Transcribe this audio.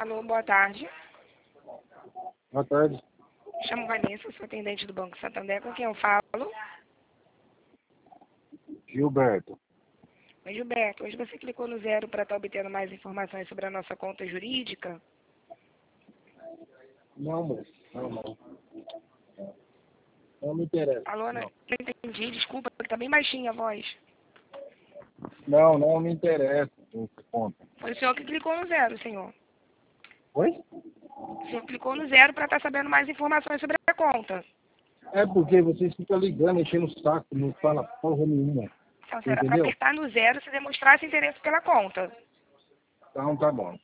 Alô, boa tarde. Boa tarde. Chamo Vanessa, sou atendente do Banco Santander. Com quem eu falo? Gilberto. Oi, Gilberto. Hoje você clicou no 0 para estar obtendo mais informações sobre a nossa conta jurídica? Não, moço. Não. Não me interessa. Alô, não entendi. Desculpa, que tá bem baixinha a voz. Não me interessa essa conta. Foi o senhor que clicou no 0, senhor. Oi? O senhor clicou no 0 para estar sabendo mais informações sobre a conta. É porque vocês ficam ligando, enchendo o saco, não fala porra nenhuma. Então, Você será para entendeu? apertar no 0 se demonstrasse interesse pela conta. Então tá bom.